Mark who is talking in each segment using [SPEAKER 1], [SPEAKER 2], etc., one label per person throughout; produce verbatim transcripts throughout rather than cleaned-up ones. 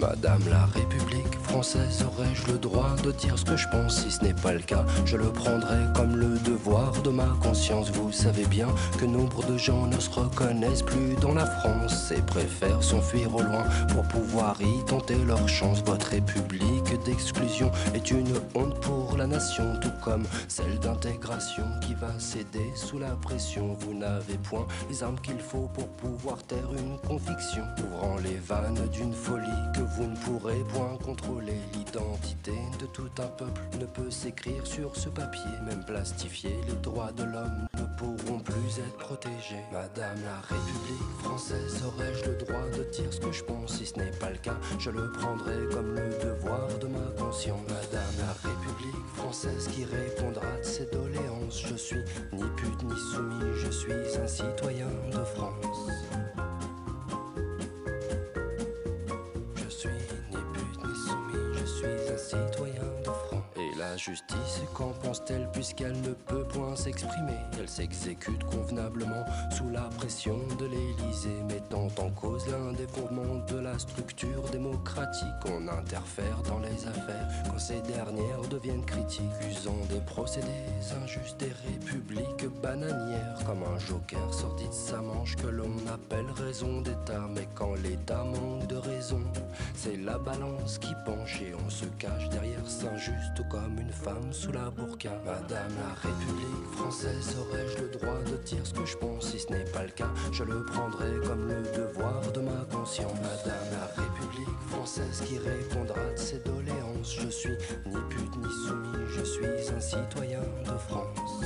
[SPEAKER 1] Madame la République française, aurais-je le droit de dire ce que je pense? Si ce n'est pas le cas, je le prendrai comme le devoir de ma conscience. Vous savez bien que nombre de gens ne se reconnaissent plus dans la France et préfèrent s'enfuir au loin pour pouvoir y tenter leur chance. Votre République d'exclusion est une honte pour la nation, tout comme celle d'intégration qui va céder sous la pression. Vous n'avez point les armes qu'il faut pour pouvoir taire une conviction, ouvrant les vannes d'une folie que vous ne pourrez point contrôler. L'identité de tout un peuple ne peut s'écrire sur ce papier, même plastifié, les droits de l'homme ne pourront plus être protégés. Madame la République française, aurais-je le droit de dire ce que je pense? Si ce n'est pas le cas, je le prendrai comme le devoir de ma conscience. Madame la République française qui répondra de ses doléances, je suis ni pute ni soumis, je suis un citoyen de France. Je suis ni pute ni soumis, je suis un citoyen de France. Et la justice, qu'en pense-t-elle puisqu'elle ne peut point s'exprimer? Elle s'exécute convenablement sous la pression de l'Élysée, mettant en cause l'un des fondements de la structure démocratique. On interfère dans les affaires quand ces dernières deviennent critiques, usant des procédés injustes, des républiques bananières, comme un joker sorti de sa manche que l'on appelle raison d'État. Mais quand l'État manque de raison, c'est la balance qui penche et on se cache derrière Saint-Just comme une femme sous la burqa. Madame la République française, aurais-je le droit de dire ce que je pense? Si ce n'est pas le cas, je le prendrai comme le devoir de ma conscience. Madame la République française qui répondra de ses doléances, je suis ni pute ni soumis, je suis un citoyen de France.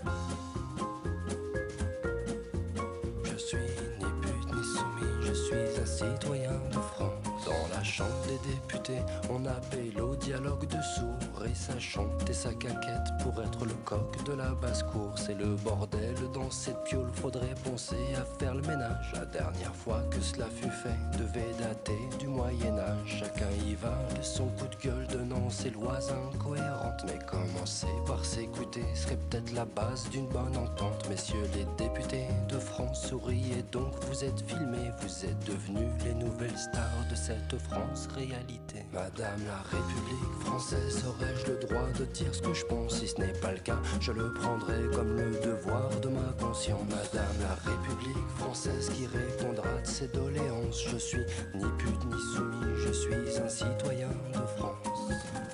[SPEAKER 1] Je suis ni pute ni soumis, je suis un citoyen de France. Dans la chambre des députés, on appelle au dialogue de sourds et ça chante et ça caquette pour être le coq de la basse-cour. C'est le bordel dans cette piole, faudrait penser à faire le ménage. La dernière fois que cela fut fait devait dater du Moyen-Âge. Chacun y va de son coup de gueule, donnant ses lois incohérentes. Mais commencer par s'écouter serait peut-être la base d'une bonne entente. Messieurs les députés de France, souriez donc, vous êtes filmés, vous êtes devenus les nouvelles stars de cette France réalité. Madame la République française, aurais-je le droit de dire ce que je pense? Si ce n'est pas le cas, je le prendrai comme le devoir de ma conscience. Madame la République française qui répondra de ses doléances, je suis ni pute ni soumis, je suis un citoyen de France.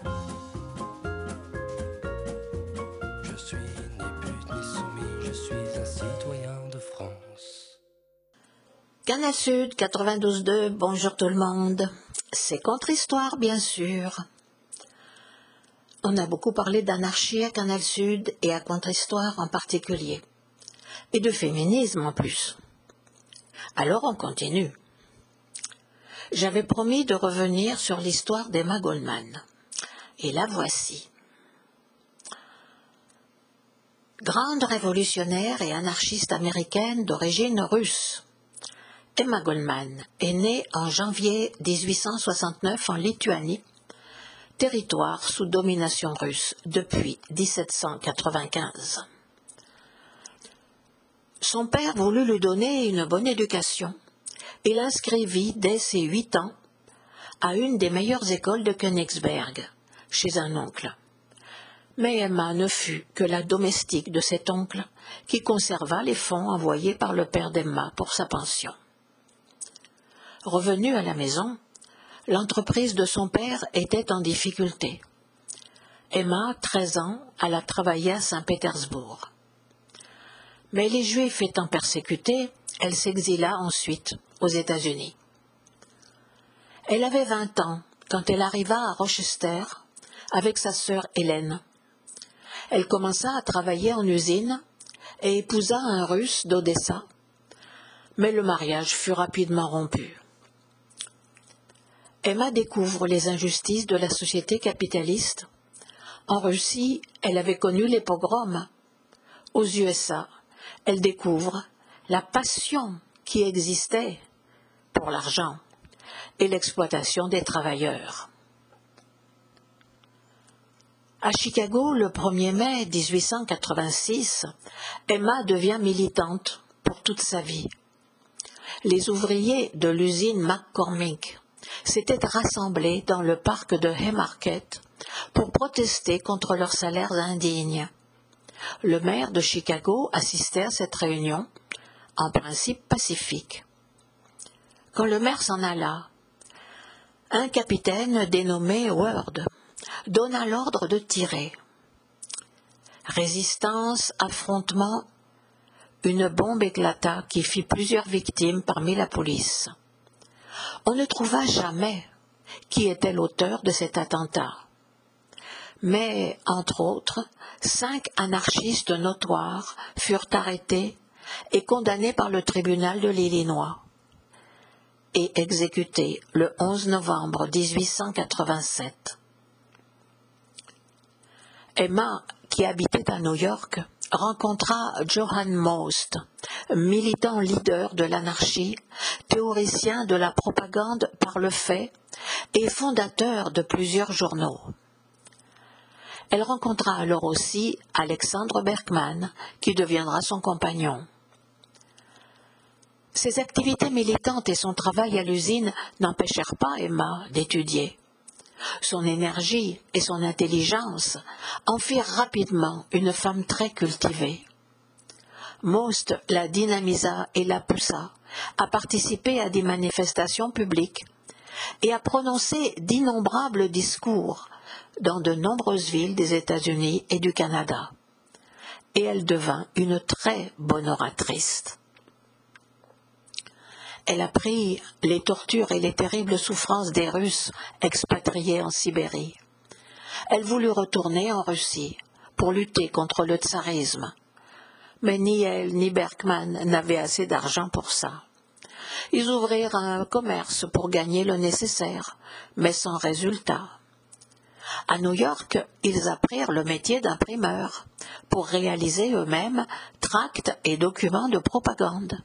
[SPEAKER 1] Je suis ni pute ni soumis, je suis un citoyen de France.
[SPEAKER 2] Canal Sud quatre-vingt-douze deux, bonjour tout le monde. C'est Contre-Histoire, bien sûr. On a beaucoup parlé d'anarchie à Canal Sud et à Contre-Histoire en particulier. Et de féminisme en plus. Alors on continue. J'avais promis de revenir sur l'histoire d'Emma Goldman. Et la voici. Grande révolutionnaire et anarchiste américaine d'origine russe, Emma Goldman est née en janvier dix-huit cent soixante-neuf en Lituanie, territoire sous domination russe depuis dix-sept cent quatre-vingt-quinze. Son père voulut lui donner une bonne éducation et l'inscrivit dès ses huit ans à une des meilleures écoles de Königsberg, chez un oncle. Mais Emma ne fut que la domestique de cet oncle qui conserva les fonds envoyés par le père d'Emma pour sa pension. Revenue à la maison, l'entreprise de son père était en difficulté. Emma, treize ans, alla travailler à Saint-Pétersbourg. Mais les Juifs étant persécutés, elle s'exila ensuite aux États-Unis. Elle avait vingt ans quand elle arriva à Rochester avec sa sœur Hélène. Elle commença à travailler en usine et épousa un Russe d'Odessa, mais le mariage fut rapidement rompu. Emma découvre les injustices de la société capitaliste. En Russie, elle avait connu les pogroms. Aux U S A, elle découvre la passion qui existait pour l'argent et l'exploitation des travailleurs. À Chicago, le premier mai dix-huit cent quatre-vingt-six, Emma devient militante pour toute sa vie. Les ouvriers de l'usine McCormick s'étaient rassemblés dans le parc de Haymarket pour protester contre leurs salaires indignes. Le maire de Chicago assistait à cette réunion, en principe pacifique. Quand le maire s'en alla, un capitaine dénommé Ward donna l'ordre de tirer. Résistance, affrontement, une bombe éclata qui fit plusieurs victimes parmi la police. On ne trouva jamais qui était l'auteur de cet attentat. Mais, entre autres, cinq anarchistes notoires furent arrêtés et condamnés par le tribunal de l'Illinois et exécutés le onze novembre mille huit cent quatre-vingt-sept. Emma, qui habitait à New York, rencontra Johann Most, militant leader de l'anarchie, théoricien de la propagande par le fait et fondateur de plusieurs journaux. Elle rencontra alors aussi Alexandre Berkman, qui deviendra son compagnon. Ses activités militantes et son travail à l'usine n'empêchèrent pas Emma d'étudier. Son énergie et son intelligence en firent rapidement une femme très cultivée. Most la dynamisa et la poussa à participer à des manifestations publiques et à prononcer d'innombrables discours dans de nombreuses villes des États-Unis et du Canada. Et elle devint une très bonne oratrice. Elle apprit les tortures et les terribles souffrances des Russes expatriés en Sibérie. Elle voulut retourner en Russie pour lutter contre le tsarisme. Mais ni elle ni Berkman n'avaient assez d'argent pour ça. Ils ouvrirent un commerce pour gagner le nécessaire, mais sans résultat. À New York, ils apprirent le métier d'imprimeur pour réaliser eux-mêmes tracts et documents de propagande.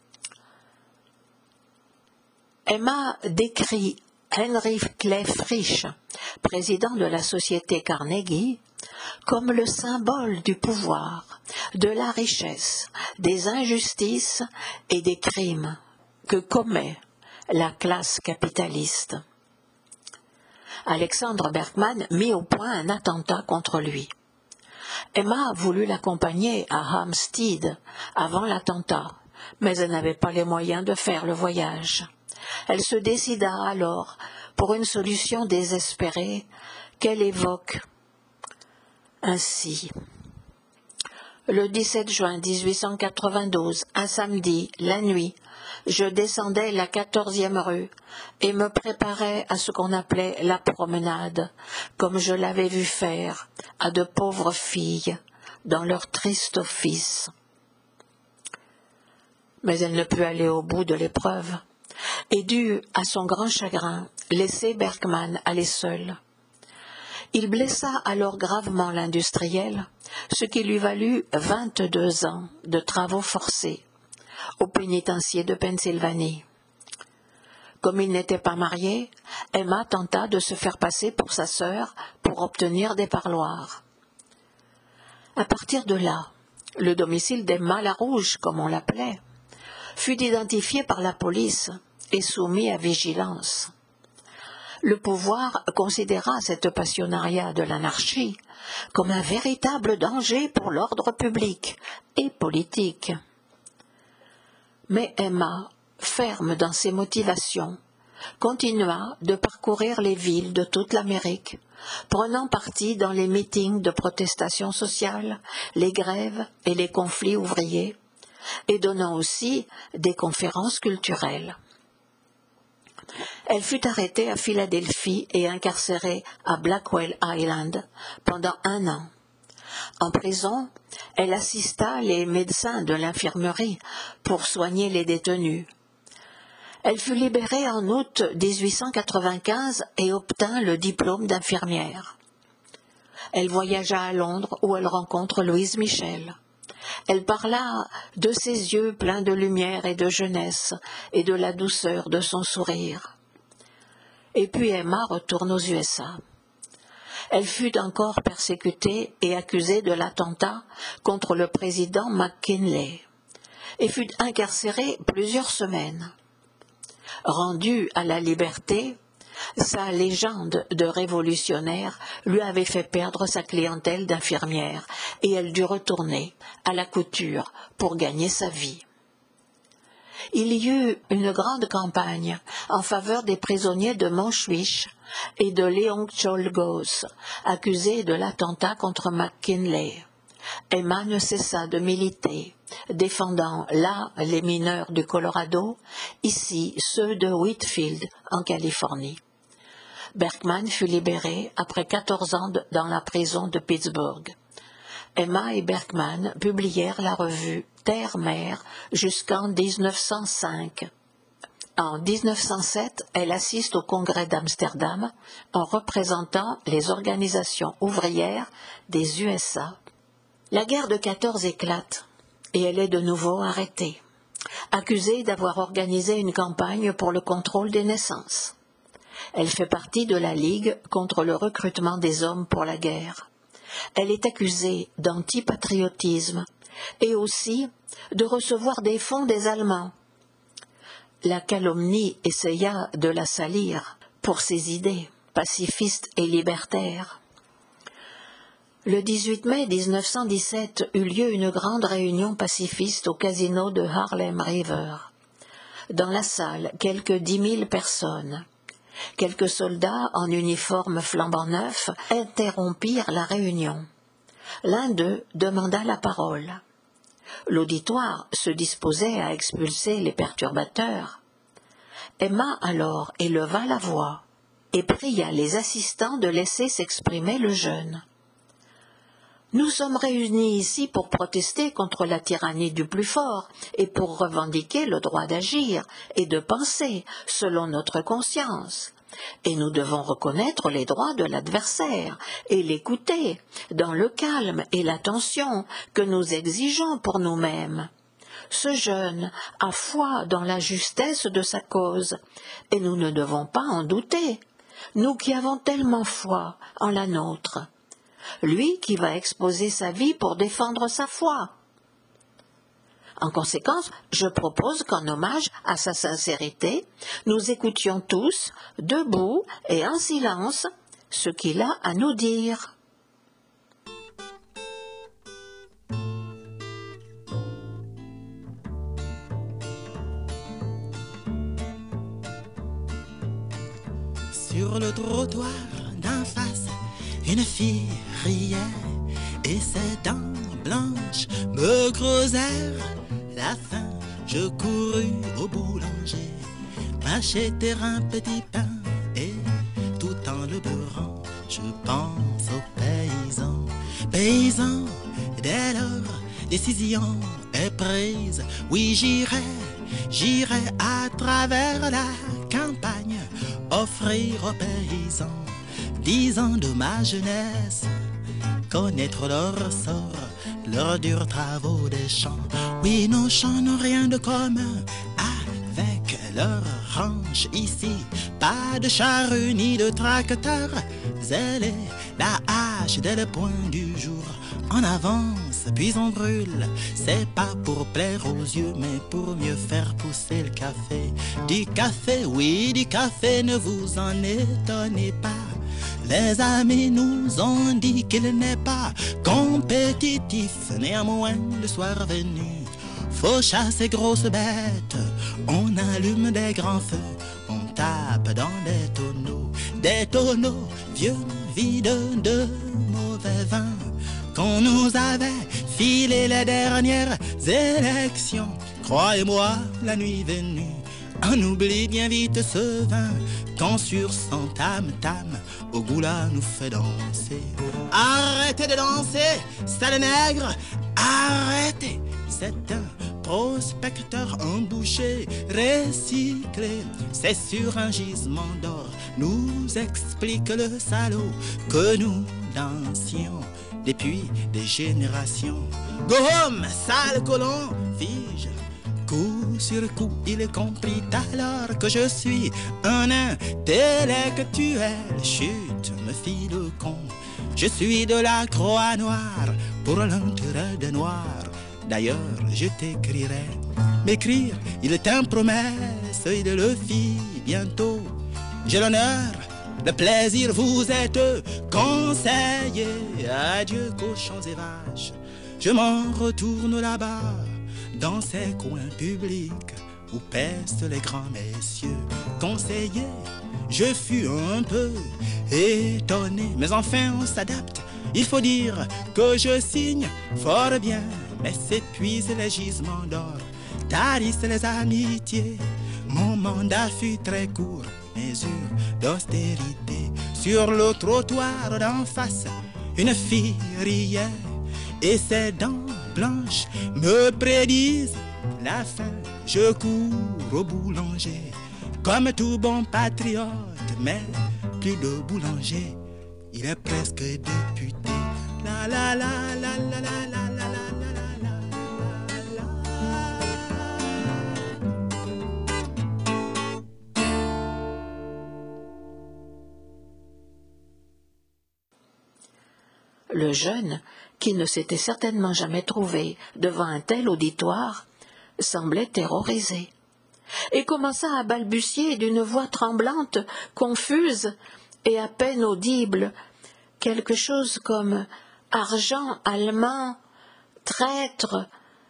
[SPEAKER 2] Emma décrit Henry Clay Frisch, président de la société Carnegie, comme le symbole du pouvoir, de la richesse, des injustices et des crimes que commet la classe capitaliste. Alexandre Berkman mit au point un attentat contre lui. Emma voulut l'accompagner à Hampstead avant l'attentat, mais elle n'avait pas les moyens de faire le voyage. Elle se décida alors pour une solution désespérée qu'elle évoque ainsi. Le dix-sept juin mille huit cent quatre-vingt-douze, un samedi, la nuit, je descendais la quatorzième rue et me préparais à ce qu'on appelait la promenade, comme je l'avais vu faire à de pauvres filles dans leur triste office. Mais elle ne put aller au bout de l'épreuve et dut, à son grand chagrin, laisser Berkman aller seul. Il blessa alors gravement l'industriel, ce qui lui valut vingt-deux ans de travaux forcés au pénitencier de Pennsylvanie. Comme il n'était pas marié, Emma tenta de se faire passer pour sa sœur pour obtenir des parloirs. À partir de là, le domicile d'Emma la Rouge, comme on l'appelait, fut identifié par la police et soumis à vigilance. Le pouvoir considéra cette passionnariat de l'anarchie comme un véritable danger pour l'ordre public et politique. Mais Emma, ferme dans ses motivations, continua de parcourir les villes de toute l'Amérique, prenant parti dans les meetings de protestation sociale, les grèves et les conflits ouvriers, et donnant aussi des conférences culturelles. Elle fut arrêtée à Philadelphie et incarcérée à Blackwell Island pendant un an. En prison, elle assista les médecins de l'infirmerie pour soigner les détenus. Elle fut libérée en août mille huit cent quatre-vingt-quinze et obtint le diplôme d'infirmière. Elle voyagea à Londres où elle rencontre Louise Michel. Elle parla de ses yeux pleins de lumière et de jeunesse et de la douceur de son sourire. Et puis Emma retourne aux U S A. Elle fut encore persécutée et accusée de l'attentat contre le président McKinley et fut incarcérée plusieurs semaines. Rendu à la liberté, sa légende de révolutionnaire lui avait fait perdre sa clientèle d'infirmière et elle dut retourner à la couture pour gagner sa vie. Il y eut une grande campagne en faveur des prisonniers de Montjuich et de Léon Czolgosz, accusés de l'attentat contre McKinley. Emma ne cessa de militer, défendant là les mineurs du Colorado, ici ceux de Whitfield en Californie. Berkman fut libéré après quatorze ans de, dans la prison de Pittsburgh. Emma et Berkman publièrent la revue Terre-Mère jusqu'en dix-neuf cent cinq. En dix-neuf cent sept, elle assiste au congrès d'Amsterdam en représentant les organisations ouvrières des U S A. La guerre de quatorze éclate et elle est de nouveau arrêtée, accusée d'avoir organisé une campagne pour le contrôle des naissances. Elle fait partie de la Ligue contre le recrutement des hommes pour la guerre. Elle est accusée d'antipatriotisme et aussi de recevoir des fonds des Allemands. La calomnie essaya de la salir pour ses idées pacifistes et libertaires. Le dix-huit mai mille neuf cent dix-sept eut lieu une grande réunion pacifiste au casino de Harlem River. Dans la salle, quelques dix mille personnes. Quelques soldats en uniforme flambant neuf interrompirent la réunion. L'un d'eux demanda la parole. L'auditoire se disposait à expulser les perturbateurs. Emma alors éleva la voix et pria les assistants de laisser s'exprimer le jeune. « Nous sommes réunis ici pour protester contre la tyrannie du plus fort et pour revendiquer le droit d'agir et de penser selon notre conscience. Et nous devons reconnaître les droits de l'adversaire et l'écouter dans le calme et l'attention que nous exigeons pour nous-mêmes. Ce jeune a foi dans la justesse de sa cause et nous ne devons pas en douter, nous qui avons tellement foi en la nôtre. Lui qui va exposer sa vie pour défendre sa foi. En conséquence, je propose qu'en hommage à sa sincérité, nous écoutions tous, debout et en silence, ce qu'il a à nous dire. »
[SPEAKER 3] Sur le trottoir d'en face, une fille riait et ses dents blanches me creusèrent la faim. Je courus au boulanger, m'acheter un petit pain et tout en le beurrant, je pense aux paysans. Paysans, dès lors, décision est prise. Oui, j'irai, j'irai à travers la campagne offrir aux paysans dix ans de ma jeunesse, connaître leur sort, leurs durs travaux des champs. Oui, nos champs n'ont rien de commun avec leur ranch ici. Pas de charrue ni de tracteur, zèle la hache dès le point du jour. En avance, puis on brûle. C'est pas pour plaire aux yeux, mais pour mieux faire pousser le café. Du café, oui, du café, ne vous en étonnez pas. Les amis nous ont dit qu'il n'est pas compétitif. Néanmoins, le soir venu, faut chasser grosses bêtes. On allume des grands feux, on tape dans des tonneaux. Des tonneaux vieux, vides de mauvais vin qu'on nous avait filé les dernières élections. Croyez-moi, la nuit venue, on oublie bien vite ce vin qu'on sur son tam-tam au goût-là nous fait danser. Arrêtez de danser, sale nègre, arrêtez. C'est un prospecteur embouché, recyclé. C'est sur un gisement d'or, nous explique le salaud que nous dansions depuis des générations. Go home, sale colon, fige. Coup sur coup, il comprit alors que je suis un intellectuel. Chut, me fit le con. Je suis de la Croix Noire pour l'intérêt des Noirs. D'ailleurs, je t'écrirai m'écrire, il est un promesse, il le fit bientôt. J'ai l'honneur, le plaisir, vous êtes conseillé. Adieu cochons et vaches, je m'en retourne là-bas, dans ces coins publics où pèsent les grands messieurs. Conseillé, je fus un peu étonné, mais enfin on s'adapte. Il faut dire que je signe fort bien, mais s'épuisent les gisements d'or, tarissent les amitiés. Mon mandat fut très court, mesure d'austérité. Sur le trottoir d'en face, une fille riait et ses dents blanches me prédisent la fin. Je cours au boulanger comme tout bon patriote, mais plus de boulanger, il est presque député. La la la la la la la la la la
[SPEAKER 2] la. Le jeune, qui ne s'était certainement jamais trouvé devant un tel auditoire, semblait terrorisé et commença à balbutier d'une voix tremblante, confuse et à peine audible, quelque chose comme « argent allemand, traître ».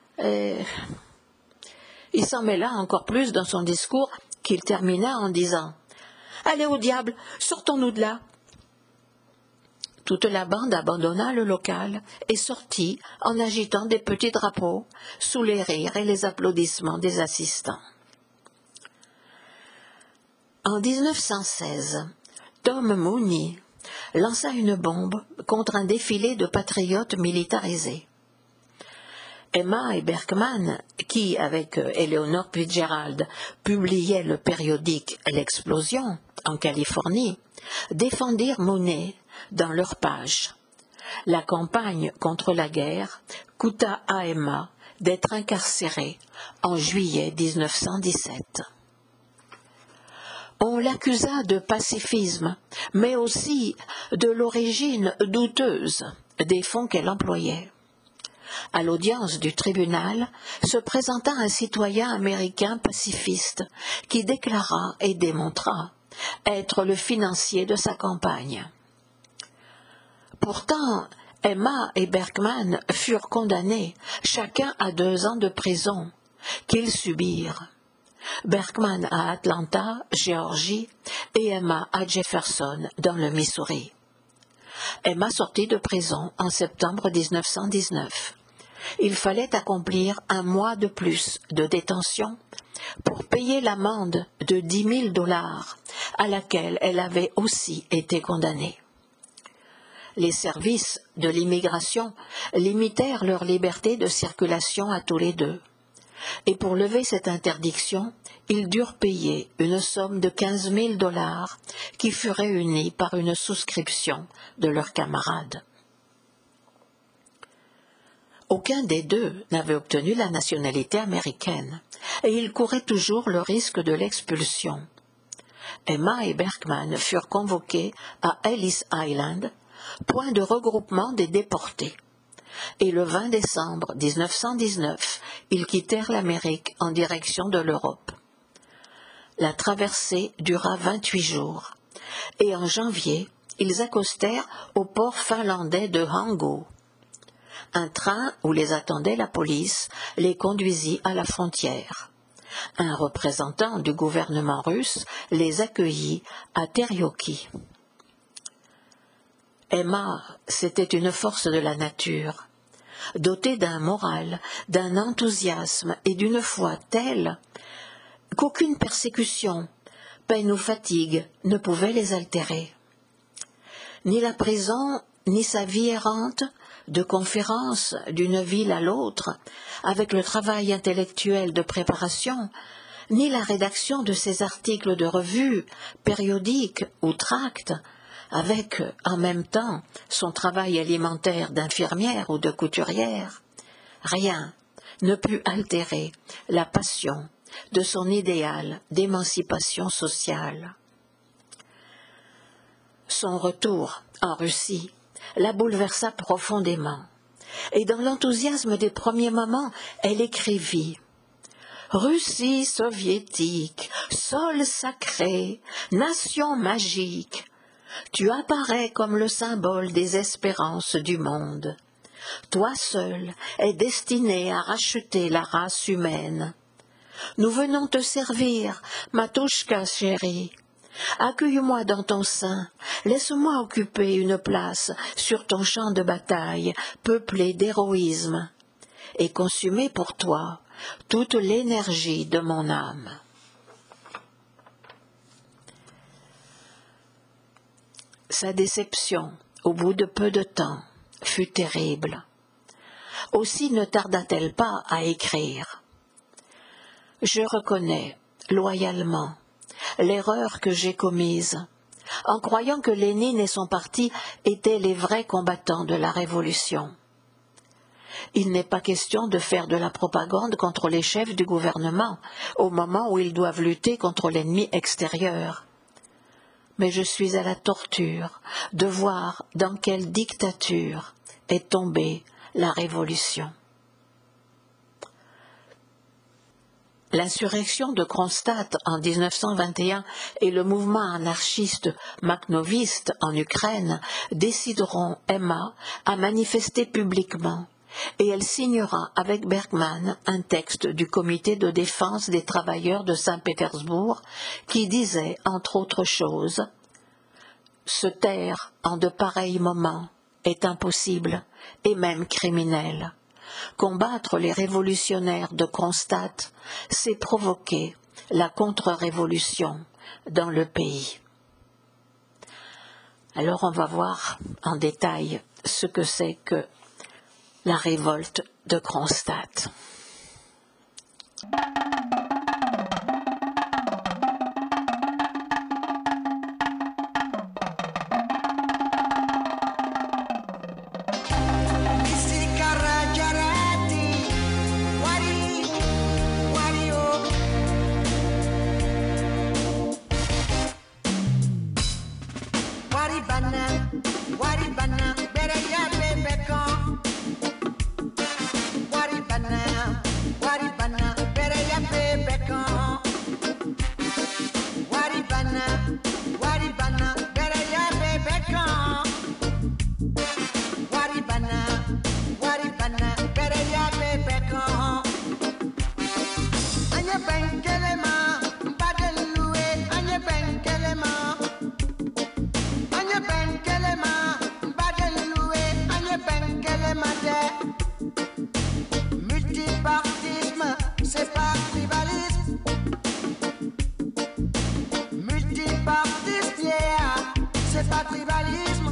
[SPEAKER 2] Il s'en mêla encore plus dans son discours qu'il termina en disant « Allez au diable, sortons-nous de là !» Toute la bande abandonna le local et sortit en agitant des petits drapeaux sous les rires et les applaudissements des assistants. En mille neuf cent seize, Tom Mooney lança une bombe contre un défilé de patriotes militarisés. Emma et Berkman, qui, avec Eleanor Fitzgerald, publiaient le périodique L'Explosion en Californie, défendirent Mooney dans leur page. La campagne contre la guerre coûta à Emma d'être incarcérée en juillet mille neuf cent dix-sept. On l'accusa de pacifisme, mais aussi de l'origine douteuse des fonds qu'elle employait. À l'audience du tribunal se présenta un citoyen américain pacifiste qui déclara et démontra être le financier de sa campagne. Pourtant, Emma et Berkman furent condamnés chacun à deux ans de prison, qu'ils subirent. Berkman à Atlanta, Géorgie, et Emma à Jefferson, dans le Missouri. Emma sortit de prison en septembre mille neuf cent dix-neuf. Il fallait accomplir un mois de plus de détention pour payer l'amende de dix mille dollars à laquelle elle avait aussi été condamnée. Les services de l'immigration limitèrent leur liberté de circulation à tous les deux. Et pour lever cette interdiction, ils durent payer une somme de quinze mille dollars qui fut réunie par une souscription de leurs camarades. Aucun des deux n'avait obtenu la nationalité américaine, et ils couraient toujours le risque de l'expulsion. Emma et Berkman furent convoqués à Ellis Island, point de regroupement des déportés. Et le vingt décembre mille neuf cent dix-neuf, ils quittèrent l'Amérique en direction de l'Europe. La traversée dura vingt-huit jours, et en janvier, ils accostèrent au port finlandais de Hango. Un train où les attendait la police les conduisit à la frontière. Un représentant du gouvernement russe les accueillit à Terioki. Emma, c'était une force de la nature, dotée d'un moral, d'un enthousiasme et d'une foi telle qu'aucune persécution, peine ou fatigue ne pouvait les altérer. Ni la prison, ni sa vie errante, de conférences d'une ville à l'autre, avec le travail intellectuel de préparation, ni la rédaction de ses articles de revue, périodiques ou tracts, avec, en même temps, son travail alimentaire d'infirmière ou de couturière, rien ne put altérer la passion de son idéal d'émancipation sociale. Son retour en Russie la bouleversa profondément, et dans l'enthousiasme des premiers moments, elle écrivit Russie soviétique, sol sacré, nation magique, tu apparais comme le symbole des espérances du monde. Toi seul es destiné à racheter la race humaine. Nous venons te servir, Matouchka chérie. Accueille-moi dans ton sein, laisse-moi occuper une place sur ton champ de bataille, peuplé d'héroïsme, et consumer pour toi toute l'énergie de mon âme. Sa déception, au bout de peu de temps, fut terrible. Aussi ne tarda-t-elle pas à écrire. Je reconnais, loyalement, l'erreur que j'ai commise, en croyant que Lénine et son parti étaient les vrais combattants de la Révolution. Il n'est pas question de faire de la propagande contre les chefs du gouvernement, au moment où ils doivent lutter contre l'ennemi extérieur. Mais je suis à la torture de voir dans quelle dictature est tombée la Révolution. L'insurrection de Kronstadt en mille neuf cent vingt et un et le mouvement anarchiste makhnoviste en Ukraine décideront Emma à manifester publiquement, et elle signera avec Bergman un texte du comité de défense des travailleurs de Saint-Pétersbourg qui disait, entre autres choses, « Se taire en de pareils moments est impossible et même criminel. Combattre les révolutionnaires de Kronstadt, c'est provoquer la contre-révolution dans le pays. » Alors on va voir en détail ce que c'est que la révolte de Kronstadt.
[SPEAKER 4] Multipartisme, c'est pas tribalisme. Multipartisme, yeah, c'est pas tribalisme.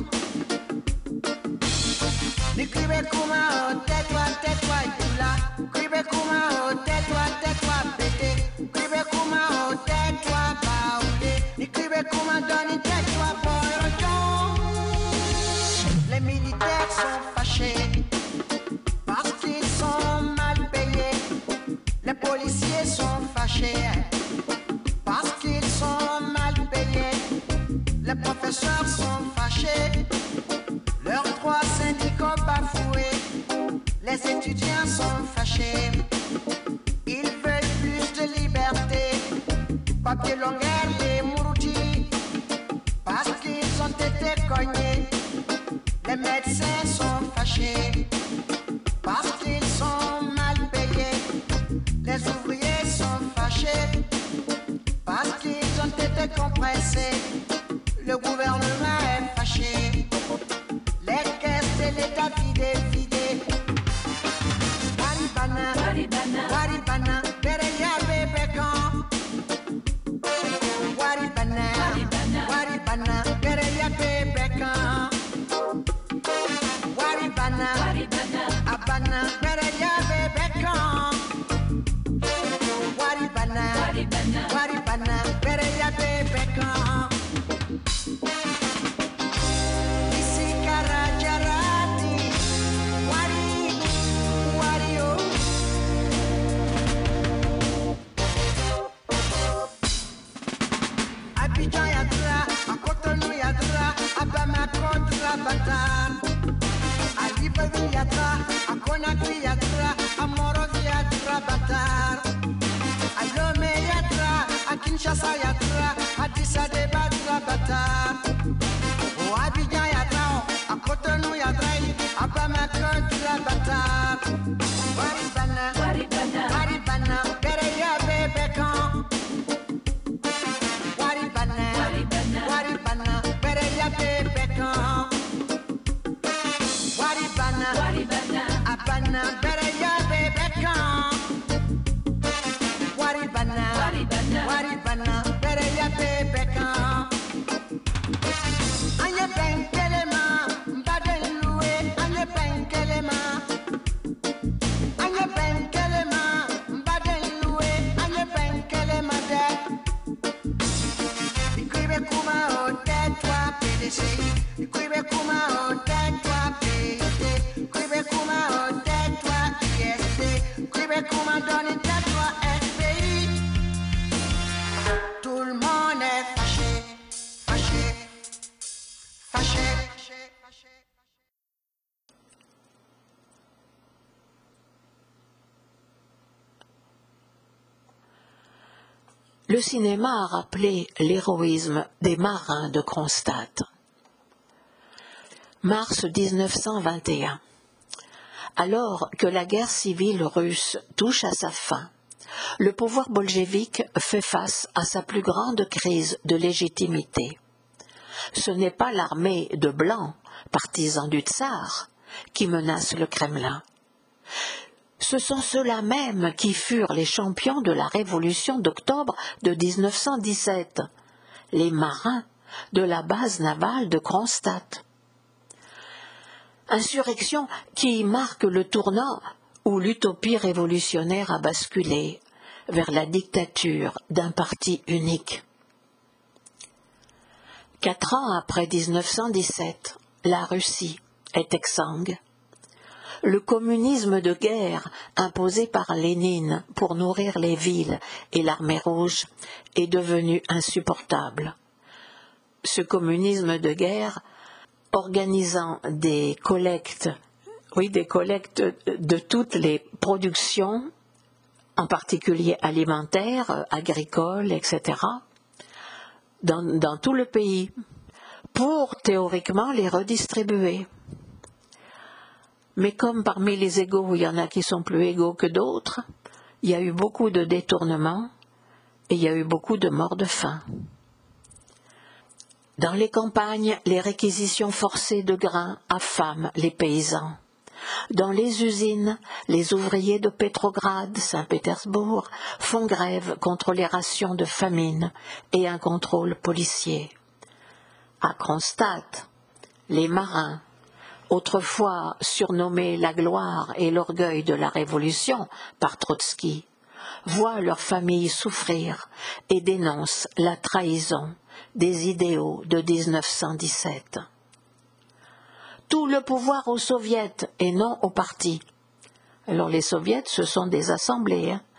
[SPEAKER 4] N'écrivez comment, tais-toi, tais-toi, et là. Écrivez comment, tais-toi, tais-toi, pété. Écrivez comment, tais-toi, baoulé. Écrivez comment, donne, tais-toi, pour les militaires sont fâchés parce qu'ils sont mal payés. Les policiers sont fâchés parce qu'ils sont mal payés. Les professeurs sont fâchés, leurs droits syndicaux bafoués. Les étudiants sont fâchés, ils veulent plus de liberté. Papier longueur et mourouti parce qu'ils ont été cognés. Les médecins sont fâchés parce qu'ils sont mal payés. Les ouvriers sont fâchés parce qu'ils ont été compressés. Le gouvernement est fâché, les caisses de l'État vidées, vidées. Waribana, Waribana, Waribana, Bereya Bebekan. Waribana, Waribana, Waribana, Bereya Bebekan. Waribana, Waribana, Abana, Bereya Bebekan. Waribana, Waribana, Waribana, Bereya Bebekan. Isi Karajarati, Wari, Wario. Abidjan Yadra, à Cotonou Yadra, à Bamako Batar. À Libreville Yadra, à Conakry Yadra, à Monrovia Kinshasa ya tra, Addis Abeba tra bata. O Abidjan ya tra, a Cotonou ya tra, a Bamako tra bata. Waribana, Waribana, Waribana, Pereya Bebekan. Waribana, Waribana, Waribana, Pereya Bebekan. Waribana, Waribana, Abana, Pereya Bebekan. Waribana, Waribana, Waribana, Pereya Bebekan. Anye benkelema, mbadeluwe, anye benkelema. Anye benkelema, mbadeluwe, anye benkelema de. Ikribe kuma o tetwa P D C, ikribe kuma o tetwa P D, ikribe kuma o tetwa I S D, ikribe kuma doni tetwa F P I. Tout le monde est fâché, fâché, fâché, fâché.
[SPEAKER 2] Le cinéma a rappelé l'héroïsme des marins de Kronstadt. Mars mille neuf cent vingt et un. Alors que la guerre civile russe touche à sa fin, le pouvoir bolchevique fait face à sa plus grande crise de légitimité. Ce n'est pas l'armée de blancs, partisans du tsar, qui menace le Kremlin. Ce sont ceux-là même qui furent les champions de la révolution d'octobre de mille neuf cent dix-sept, les marins de la base navale de Kronstadt. Insurrection qui marque le tournant où l'utopie révolutionnaire a basculé vers la dictature d'un parti unique. Quatre ans après mille neuf cent dix-sept, la Russie est exsangue. Le communisme de guerre imposé par Lénine pour nourrir les villes et l'armée rouge est devenu insupportable. Ce communisme de guerre, organisant des collectes, oui, des collectes de toutes les productions, en particulier alimentaires, agricoles, et cetera, dans, dans tout le pays, pour théoriquement les redistribuer. Mais comme parmi les égaux, il y en a qui sont plus égaux que d'autres, il y a eu beaucoup de détournements et il y a eu beaucoup de morts de faim. Dans les campagnes, les réquisitions forcées de grains affament les paysans. Dans les usines, les ouvriers de Pétrograd, Saint-Pétersbourg, font grève contre les rations de famine et un contrôle policier. À Kronstadt, les marins, autrefois surnommés la gloire et l'orgueil de la Révolution par Trotsky, voient leurs familles souffrir et dénoncent la trahison des idéaux de mille neuf cent dix-sept. Tout le pouvoir aux soviets et non aux partis. Alors les soviets, ce sont des assemblées, hein.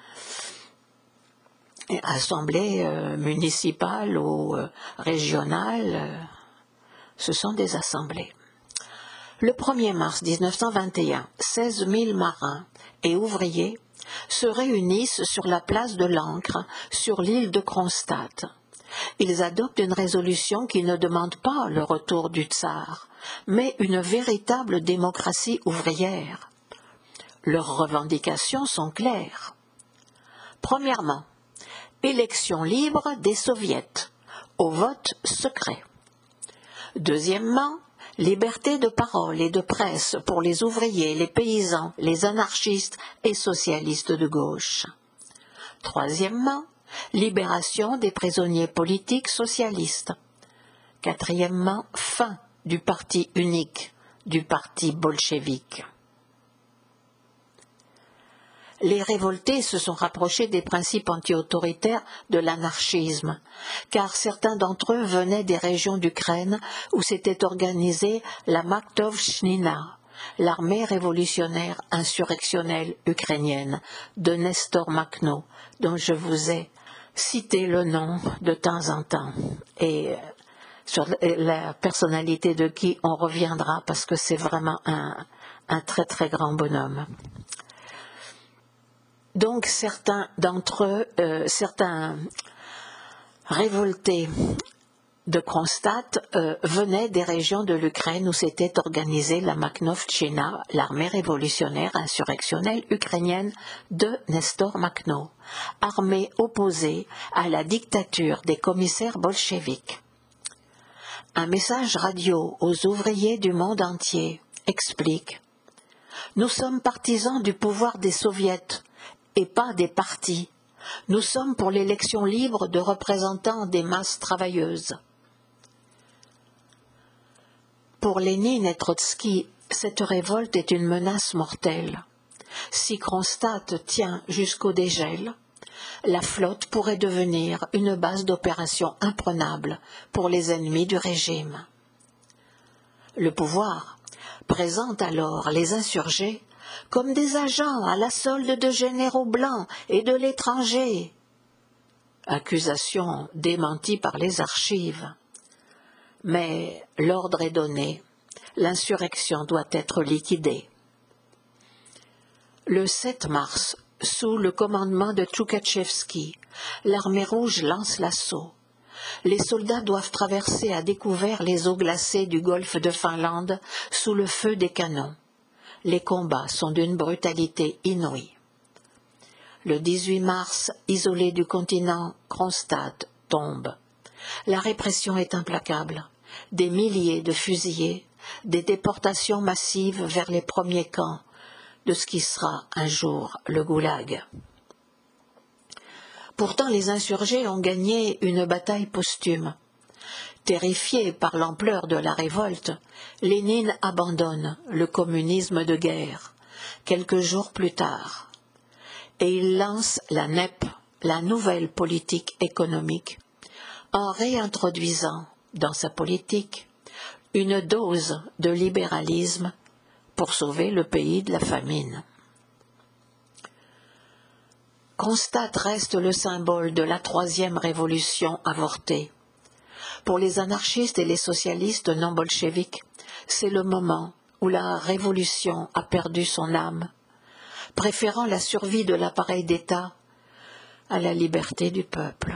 [SPEAKER 2] Assemblées euh, municipales ou euh, régionales, euh, ce sont des assemblées. Le premier mars mille neuf cent vingt et un, seize mille marins et ouvriers se réunissent sur la place de l'Ancre, sur l'île de Kronstadt. Ils adoptent une résolution qui ne demande pas le retour du tsar, mais une véritable démocratie ouvrière. Leurs revendications sont claires. Premièrement, élection libre des soviets, au vote secret. Deuxièmement, liberté de parole et de presse pour les ouvriers, les paysans, les anarchistes et socialistes de gauche. Troisièmement, libération des prisonniers politiques socialistes. Quatrièmement, fin du parti unique, du parti bolchevique. Les révoltés se sont rapprochés des principes anti-autoritaires de l'anarchisme, car certains d'entre eux venaient des régions d'Ukraine où s'était organisée la Maktovshnina, l'armée révolutionnaire insurrectionnelle ukrainienne de Nestor Makhno, dont je vous ai cité le nom de temps en temps, et sur la personnalité de qui on reviendra parce que c'est vraiment un, un très très grand bonhomme. Donc certains d'entre eux, euh, certains révoltés de Kronstadt euh, venaient des régions de l'Ukraine où s'était organisée la Makhnovtchina, l'armée révolutionnaire insurrectionnelle ukrainienne de Nestor Makhno, armée opposée à la dictature des commissaires bolcheviques. Un message radio aux ouvriers du monde entier explique « Nous sommes partisans du pouvoir des soviets et pas des partis. Nous sommes pour l'élection libre de représentants des masses travailleuses. » Pour Lénine et Trotsky, cette révolte est une menace mortelle. Si Kronstadt tient jusqu'au dégel, la flotte pourrait devenir une base d'opération imprenable pour les ennemis du régime. Le pouvoir présente alors les insurgés comme des agents à la solde de généraux blancs et de l'étranger. Accusation démentie par les archives. Mais l'ordre est donné, l'insurrection doit être liquidée. Le sept mars, sous le commandement de Tchoukhatchevski, l'armée rouge lance l'assaut. Les soldats doivent traverser à découvert les eaux glacées du golfe de Finlande sous le feu des canons. Les combats sont d'une brutalité inouïe. Le dix-huit mars, isolé du continent, Kronstadt tombe. La répression est implacable. Des milliers de fusillés, des déportations massives vers les premiers camps de ce qui sera un jour le goulag. Pourtant, les insurgés ont gagné une bataille posthume. Terrifié par l'ampleur de la révolte, Lénine abandonne le communisme de guerre quelques jours plus tard et il lance la N E P, la nouvelle politique économique, en réintroduisant dans sa politique une dose de libéralisme pour sauver le pays de la famine. Kronstadt reste le symbole de la troisième révolution avortée. Pour les anarchistes et les socialistes non bolcheviques, c'est le moment où la révolution a perdu son âme, préférant la survie de l'appareil d'État à la liberté du peuple.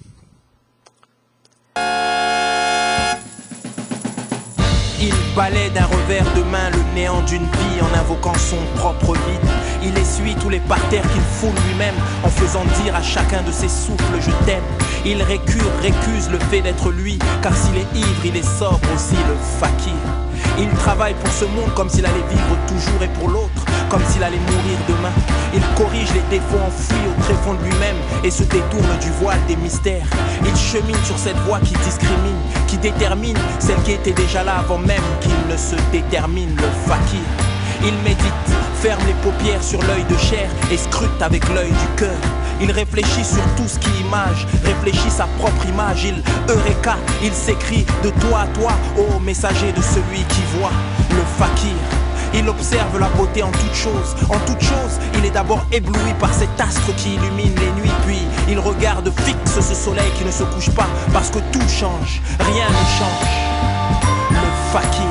[SPEAKER 5] Il balaie d'un revers de main le néant d'une vie en invoquant son propre vide. Il essuie tous les parterres qu'il foule lui-même en faisant dire à chacun de ses souffles « je t'aime ». Il récure, récuse le fait d'être lui, car s'il est ivre, il est sobre aussi, le fakir. Il travaille pour ce monde comme s'il allait vivre toujours et pour l'autre, comme s'il allait mourir demain. Il corrige les défauts enfouis au tréfonds de lui-même et se détourne du voile des mystères. Il chemine sur cette voie qui discrimine, qui détermine celle qui était déjà là avant même qu'il ne se détermine, le fakir. Il médite, ferme les paupières sur l'œil de chair et scrute avec l'œil du cœur. Il réfléchit sur tout ce qui image, réfléchit sa propre image. Il eureka, il s'écrie de toi à toi, ô messager de celui qui voit, le fakir. Il observe la beauté en toute chose, en toute chose. Il est d'abord ébloui par cet astre qui illumine les nuits, puis il regarde fixe ce soleil qui ne se couche pas, parce que tout change, rien ne change. Le fakir.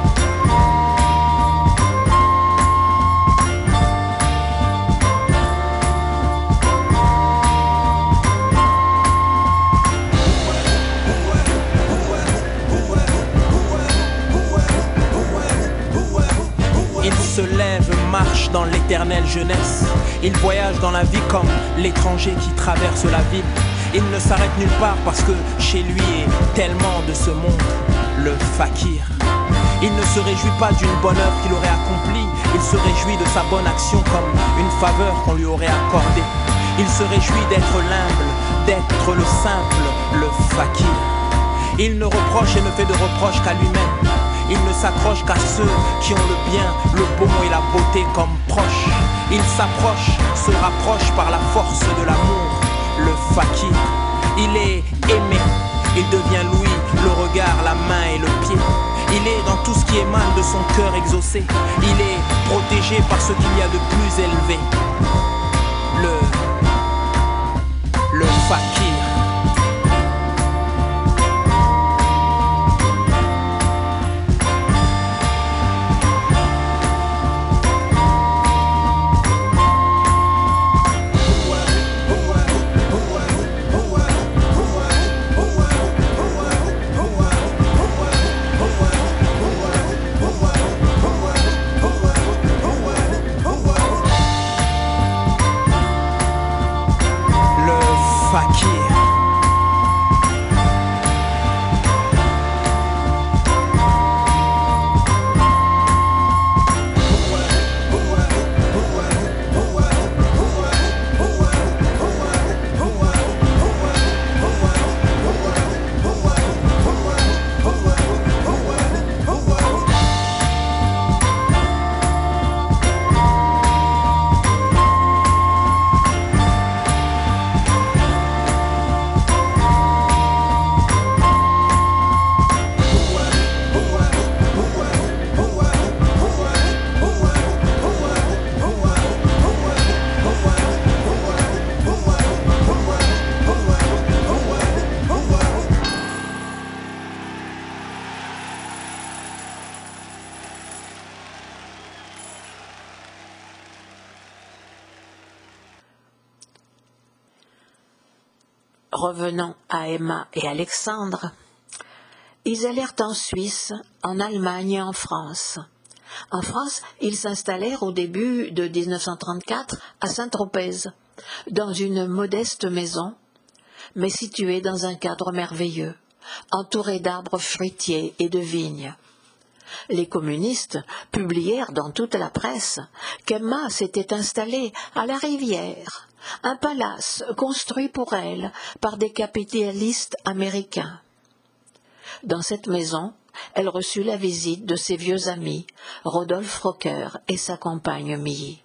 [SPEAKER 5] Se lève, marche dans l'éternelle jeunesse. Il voyage dans la vie comme l'étranger qui traverse la ville. Il ne s'arrête nulle part parce que chez lui est tellement de ce monde, le fakir. Il ne se réjouit pas d'une bonne œuvre qu'il aurait accomplie. Il se réjouit de sa bonne action comme une faveur qu'on lui aurait accordée. Il se réjouit d'être l'humble, d'être le simple, le fakir. Il ne reproche et ne fait de reproches qu'à lui-même. Il ne s'accroche qu'à ceux qui ont le bien, le bon et la beauté comme proches. Il s'approche, se rapproche par la force de l'amour, le fakir. Il est aimé, il devient Louis, le regard, la main et le pied. Il est dans tout ce qui émane de son cœur exaucé. Il est protégé par ce qu'il y a de plus élevé, le, le fakir. Qui
[SPEAKER 2] Revenons à Emma et Alexandre. Ils allèrent en Suisse, en Allemagne et en France. En France, ils s'installèrent au début de mille neuf cent trente-quatre à Saint-Tropez, dans une modeste maison, mais située dans un cadre merveilleux, entourée d'arbres fruitiers et de vignes. Les communistes publièrent dans toute la presse qu'Emma s'était installée à la rivière, un palace construit pour elle par des capitalistes américains. Dans cette maison, elle reçut la visite de ses vieux amis, Rodolphe Rocker et sa compagne Milly.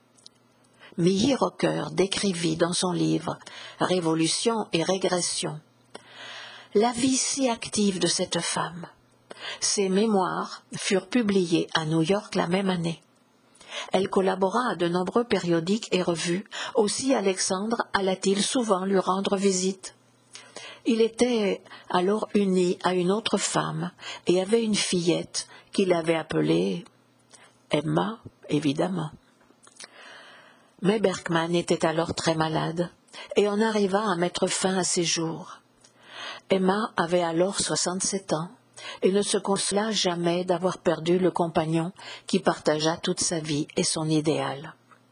[SPEAKER 2] Milly Rocker décrivit dans son livre « Révolution et régression » la vie si active de cette femme. Ses mémoires furent publiés à New York la même année. Elle collabora à de nombreux périodiques et revues, aussi Alexandre alla-t-il souvent lui rendre visite. Il était alors uni à une autre femme et avait une fillette qu'il avait appelée Emma, évidemment. Mais Berkman était alors très malade et on arriva à mettre fin à ses jours. Emma avait alors soixante-sept ans et ne se consola jamais d'avoir perdu le compagnon qui partagea toute sa vie et son idéal.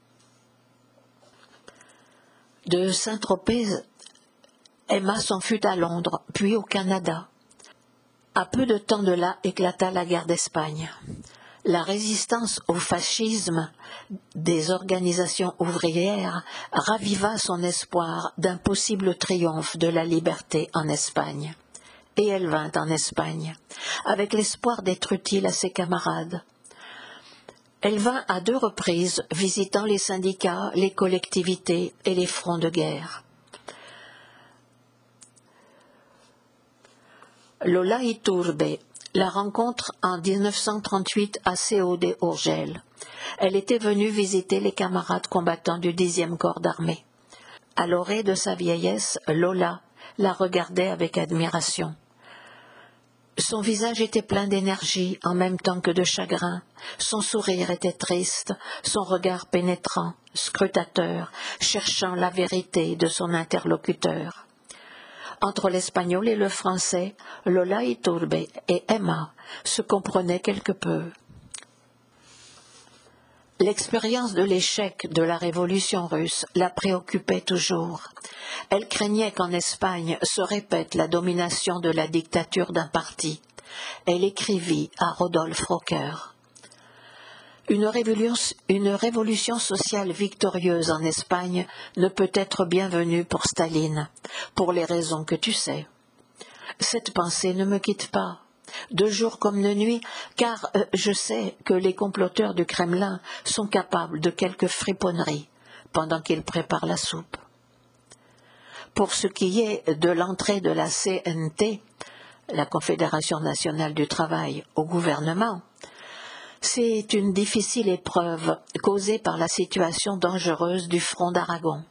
[SPEAKER 2] De Saint-Tropez, Emma s'en fut à Londres, puis au Canada. À peu de temps de là éclata la guerre d'Espagne. La résistance au fascisme des organisations ouvrières raviva son espoir d'un possible triomphe de la liberté en Espagne. Et elle vint en Espagne, avec l'espoir d'être utile à ses camarades. Elle vint à deux reprises, visitant les syndicats, les collectivités et les fronts de guerre. Lola Iturbe la rencontre en mille neuf cent trente-huit à Seo de Urgell. Elle était venue visiter les camarades combattants du dixième corps d'armée. À l'orée de sa vieillesse, Lola la regardait avec admiration. Son visage était plein d'énergie en même temps que de chagrin. Son sourire était triste, son regard pénétrant, scrutateur, cherchant la vérité de son interlocuteur. Entre l'espagnol et le français, Lola Iturbe et Emma se comprenaient quelque peu. L'expérience de l'échec de la révolution russe la préoccupait toujours. Elle craignait qu'en Espagne se répète la domination de la dictature d'un parti. Elle écrivit à Rodolphe Rocker. Une révolution, une révolution sociale victorieuse en Espagne ne peut être bienvenue pour Staline, pour les raisons que tu sais. Cette pensée ne me quitte pas, de jour comme de nuit, car euh, je sais que les comploteurs du Kremlin sont capables de quelques friponneries pendant qu'ils préparent la soupe. Pour ce qui est de l'entrée de la C N T, la Confédération nationale du travail, au gouvernement, c'est une difficile épreuve causée par la situation dangereuse du front d'Aragon.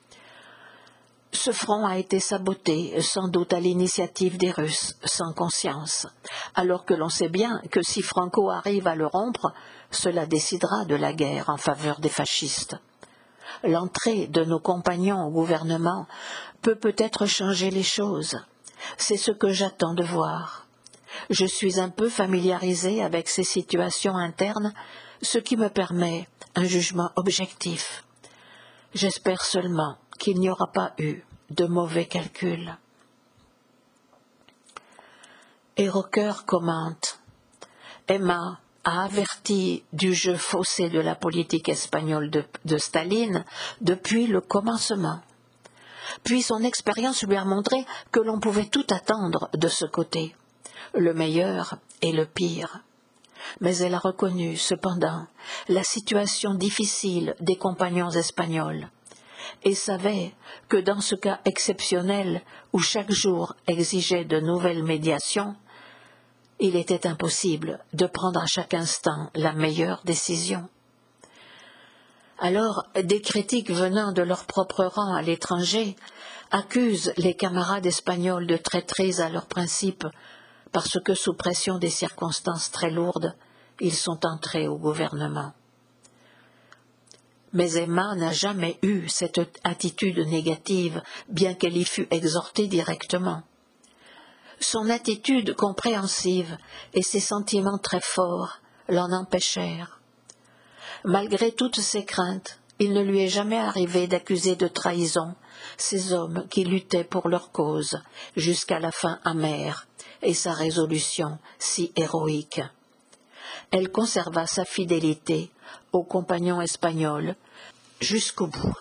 [SPEAKER 2] Ce front a été saboté, sans doute à l'initiative des Russes, sans conscience, alors que l'on sait bien que si Franco arrive à le rompre, cela décidera de la guerre en faveur des fascistes. L'entrée de nos compagnons au gouvernement peut peut-être changer les choses. C'est ce que j'attends de voir. Je suis un peu familiarisée avec ces situations internes, ce qui me permet un jugement objectif. J'espère seulement qu'il n'y aura pas eu de mauvais calculs. Et Rocker commente « Emma a averti du jeu faussé de la politique espagnole de, de Staline depuis le commencement. Puis son expérience lui a montré que l'on pouvait tout attendre de ce côté, le meilleur et le pire. Mais elle a reconnu, cependant, la situation difficile des compagnons espagnols et savait que dans ce cas exceptionnel où chaque jour exigeait de nouvelles médiations, il était impossible de prendre à chaque instant la meilleure décision. Alors, des critiques venant de leur propre rang à l'étranger accusent les camarades espagnols de traîtrise à leurs principes parce que, sous pression des circonstances très lourdes, ils sont entrés au gouvernement. Mais Emma n'a jamais eu cette attitude négative, bien qu'elle y fût exhortée directement. Son attitude compréhensive et ses sentiments très forts l'en empêchèrent. Malgré toutes ses craintes, il ne lui est jamais arrivé d'accuser de trahison ces hommes qui luttaient pour leur cause jusqu'à la fin amère et sa résolution si héroïque. Elle conserva sa fidélité aux compagnons espagnols jusqu'au bout.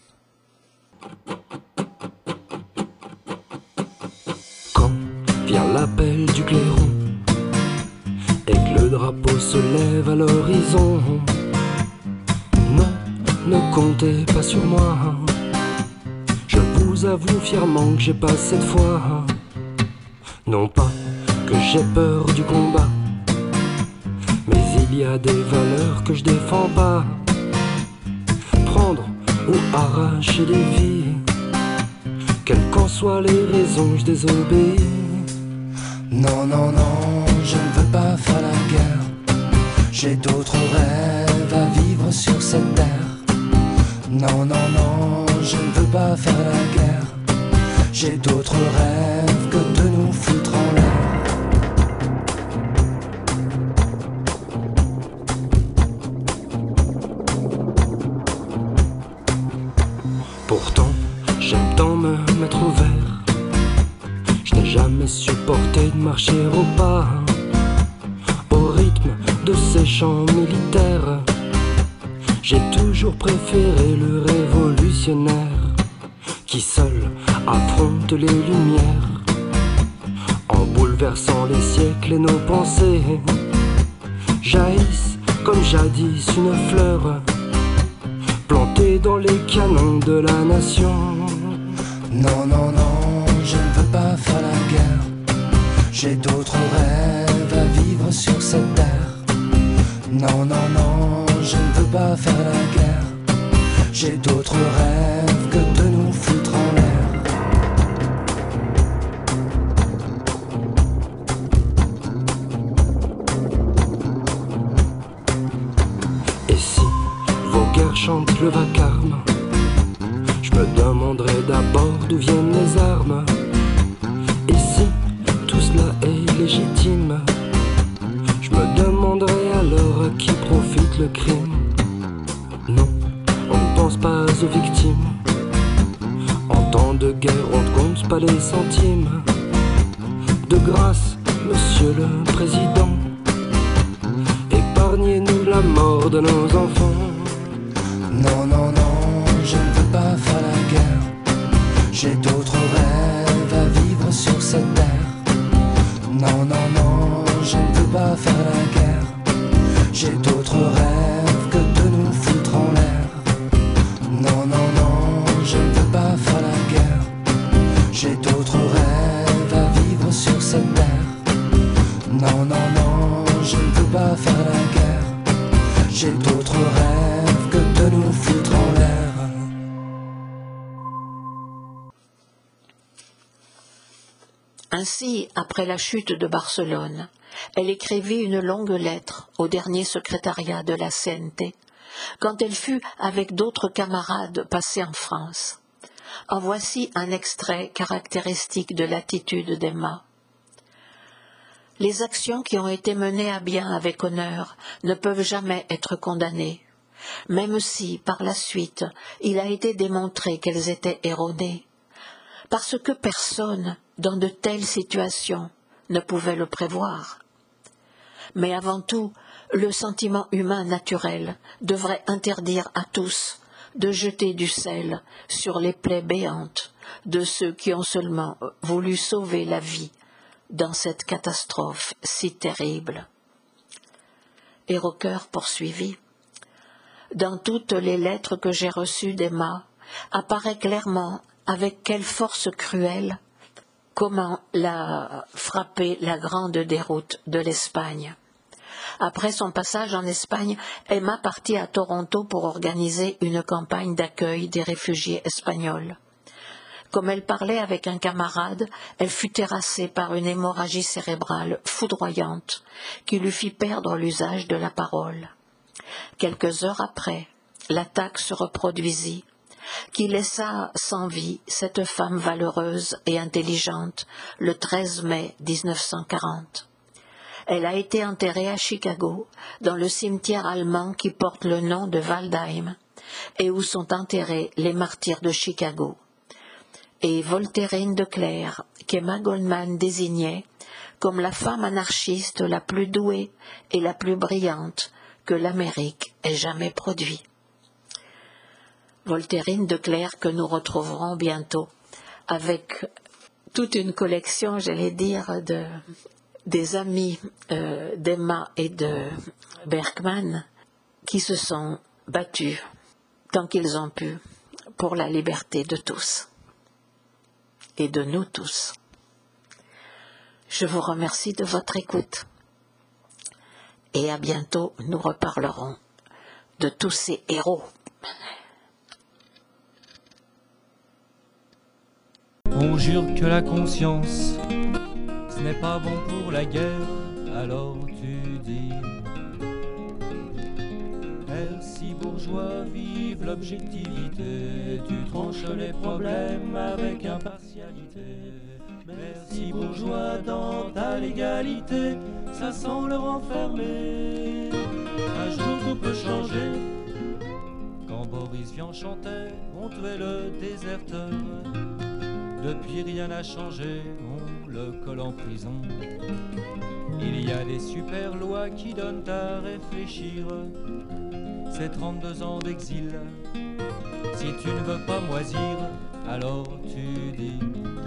[SPEAKER 1] Quand vient l'appel du clairon et que le drapeau se lève à l'horizon, non, ne comptez pas sur moi. Je vous avoue fièrement que j'ai pas cette foi. Non pas que j'ai peur du combat, mais il y a des valeurs que je défends pas. Prendre ou arracher des vies, quelles qu'en soient les raisons, je désobéis. Non, non, non, je ne veux pas faire la guerre. J'ai d'autres rêves à vivre sur cette terre. Non, non, non, je ne veux pas faire la guerre. J'ai d'autres rêves que de nous foutre en l'air. Pourtant, j'aime tant me mettre au vert. Je n'ai jamais supporté de marcher au pas, au rythme de ces chants militaires. J'ai toujours préféré le révolutionnaire qui seul affronte les lumières, en bouleversant les siècles et nos pensées. Jaillissent comme jadis une fleur plantée dans les canons de la nation. Non, non, non, je ne veux pas faire la guerre. J'ai d'autres rêves à vivre sur cette terre. Non, non, non, je ne veux pas faire la guerre. J'ai d'autres rêves que de nous foutre en l'air. Et si vos guerres chantent le vacarme, je me demanderai d'abord d'où viennent les armes. Et si tout cela est légitime, je me demanderai alors à qui profite le crime. Non, on ne pense pas aux victimes. En temps de guerre, on ne compte pas les centimes. De grâce, monsieur le président, épargnez-nous la mort de nos enfants. Non, non, non, je ne veux pas faire la guerre. J'ai d'autres rêves à vivre sur cette terre. Non, non, non, je ne veux pas faire la guerre. J'ai d'autres rêves que de nous foutre en l'air. Non, non, non, je ne veux pas faire la guerre. J'ai d'autres rêves à vivre sur cette terre. Non, non, non, je ne veux pas faire la guerre. J'ai d'autres rêves que de nous foutre en l'air.
[SPEAKER 2] Ainsi, après la chute de Barcelone, elle écrivit une longue lettre au dernier secrétariat de la C N T, quand elle fut avec d'autres camarades passée en France. En voici un extrait caractéristique de l'attitude d'Emma. Les actions qui ont été menées à bien avec honneur ne peuvent jamais être condamnées, même si, par la suite, il a été démontré qu'elles étaient erronées. parce que personne, dans de telles situations, ne pouvait le prévoir. Mais avant tout, le sentiment humain naturel devrait interdire à tous de jeter du sel sur les plaies béantes de ceux qui ont seulement voulu sauver la vie dans cette catastrophe si terrible. Et Rocker poursuivit. Dans toutes les lettres que j'ai reçues d'Emma, apparaît clairement avec quelle force cruelle comment l'a frappé la grande déroute de l'Espagne. Après son passage en Espagne, Emma partit à Toronto pour organiser une campagne d'accueil des réfugiés espagnols. Comme elle parlait avec un camarade, elle fut terrassée par une hémorragie cérébrale foudroyante qui lui fit perdre l'usage de la parole. Quelques heures après, l'attaque se reproduisit, qui laissa sans vie cette femme valeureuse et intelligente le treize mai mille neuf cent quarante. Elle a été enterrée à Chicago, dans le cimetière allemand qui porte le nom de Waldheim, et où sont enterrés les martyrs de Chicago. Et Voltairine de Cleyre, qu'Emma Goldman désignait comme la femme anarchiste la plus douée et la plus brillante que l'Amérique ait jamais produit. Voltairine de Cleyre que nous retrouverons bientôt avec toute une collection, j'allais dire, de, des amis euh, d'Emma et de Bergman qui se sont battus tant qu'ils ont pu pour la liberté de tous et de nous tous. Je vous remercie de votre écoute et à bientôt, nous reparlerons de tous ces héros.
[SPEAKER 6] On jure que la conscience, ce n'est pas bon pour la guerre, alors tu dis merci bourgeois, vive l'objectivité, tu tranches les problèmes avec impartialité. Merci bourgeois dans ta légalité, ça sent le renfermer. Un jour tout peut changer. Quand Boris Vian chantait, on tuait le déserteur. Depuis rien n'a changé, on le colle en prison. Il y a des super lois qui donnent à réfléchir. C'est trente-deux ans d'exil. Si tu ne veux pas moisir, alors tu dis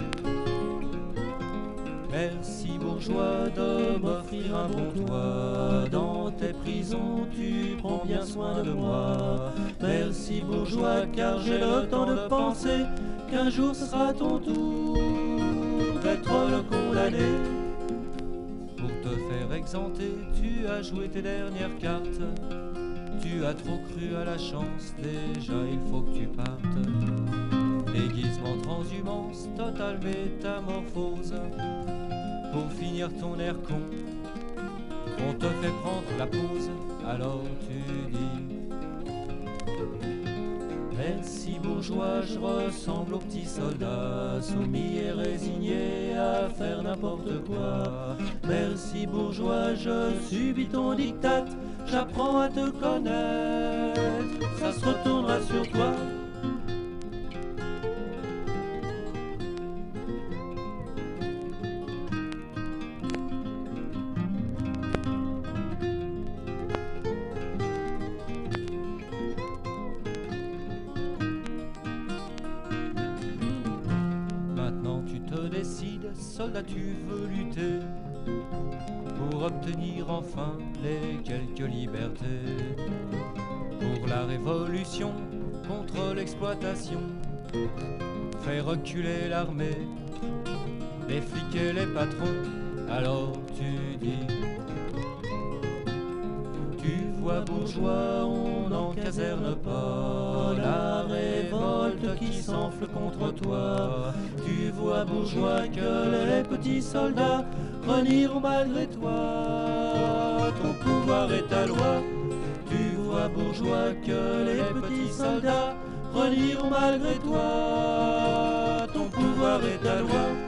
[SPEAKER 6] merci bourgeois de m'offrir un bon toit. Dans tes prisons tu prends bien soin de moi. Merci bourgeois car j'ai le temps de penser qu'un jour ce sera ton tour d'être le condamné. Pour te faire exempter, tu as joué tes dernières cartes. Tu as trop cru à la chance, déjà il faut que tu partes. Déguisement, transhumance, totale métamorphose. Pour finir ton air con, on te fait prendre la pause, alors tu dis merci bourgeois, je ressemble au petit soldat, soumis et résigné à faire n'importe quoi. Merci bourgeois, je subis ton diktat, j'apprends à te connaître, ça se retournera sur toi. Soldat, tu veux lutter pour obtenir enfin les quelques libertés, pour la révolution contre l'exploitation, faire reculer l'armée, les flics et les patrons. Alors tu dis tu vois bourgeois, on n'en caserne pas la révolte qui s'enfle contre toi. Tu vois bourgeois que les petits soldats renieront malgré toi. Ton pouvoir est ta loi. Tu vois bourgeois que les petits soldats renieront malgré toi. Ton pouvoir est ta loi.